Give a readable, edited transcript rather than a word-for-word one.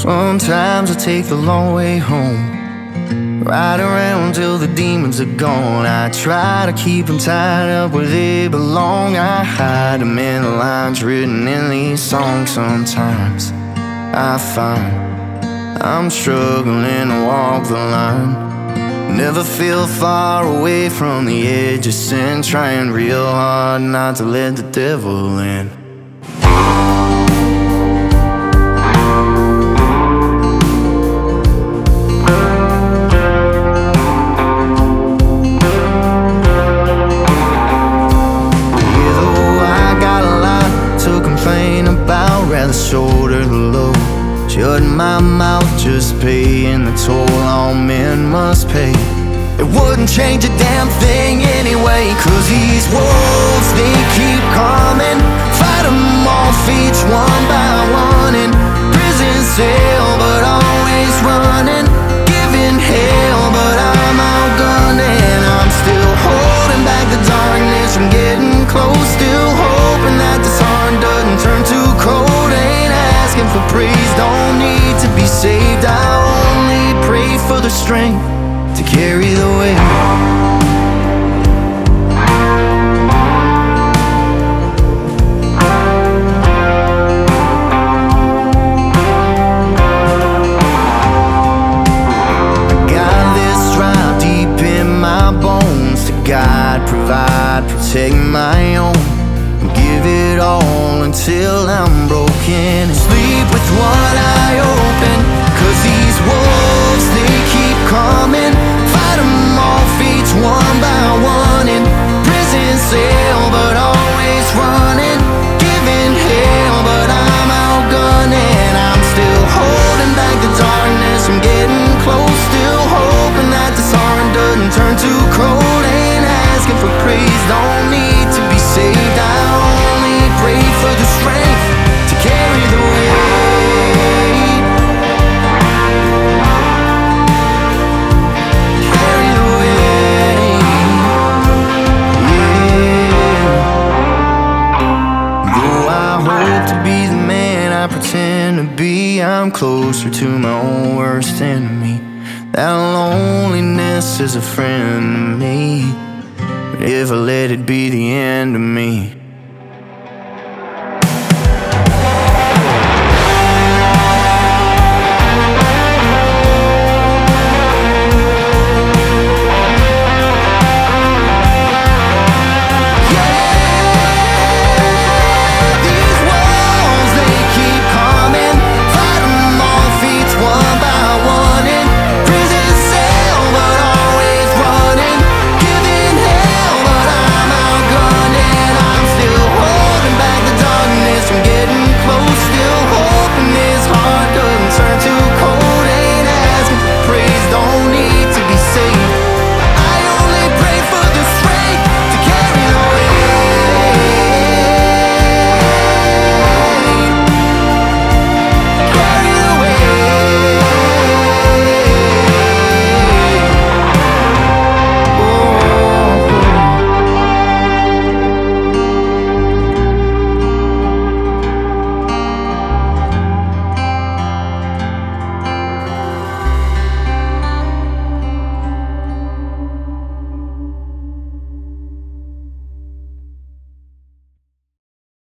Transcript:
Sometimes I take the long way home, ride around till the demons are gone. I try to keep them tied up where they belong. I hide them in the lines written in these songs. Sometimes I find I'm struggling to walk the line. Never feel far away from the edge of sin, trying real hard not to let the devil in. Rather shoulder the load, shut my mouth, just paying the toll all men must pay. It wouldn't change a damn thing anyway, 'cause these wolves, they keep coming. Fight them off each one by one, in prison cell but always running, giving hell but I'm outgunned. And I'm still holding back the darkness from getting close, still hoping that this heart doesn't turn too cold. For praise, don't need to be saved. I only pray for the strength to carry the weight. I got this drive deep in my bones to guide, provide, protect my own. Give it all until I'm broken, and sleep with one eye open. 'Cause these wolves, they keep coming. Fight them off each one by one, in prison cell but always running, giving hell but I'm outgunned. And I'm still holding back the darkness from getting close, still hoping that this heart doesn't turn too cold. Ain't asking for praise, don't need to be saved. I only pray for the strength to carry the weight. Carry the weight, yeah. Though I hope to be the man I pretend to be, I'm closer to my own worst enemy. That loneliness is a friend to me, but if I let it be the end of me,